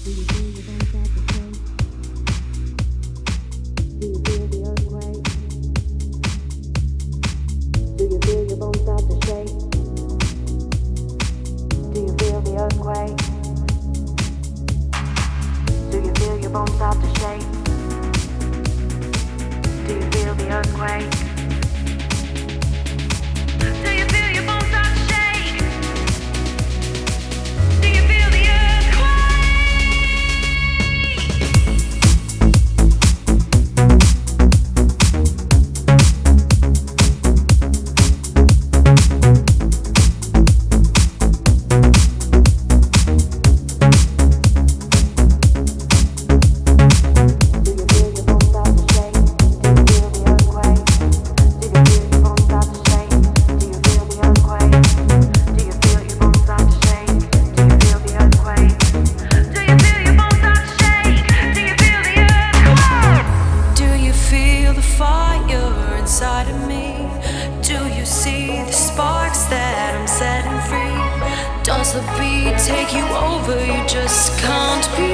Do you feel your bones start to shake? Do you feel the earthquake? Do you feel your bones start to shake? Do you feel the earthquake? Do you feel your bones start to shake? Do you feel the earthquake? Do you feel your bones start to shake? Do you feel the Does the beat take you over? You just can't be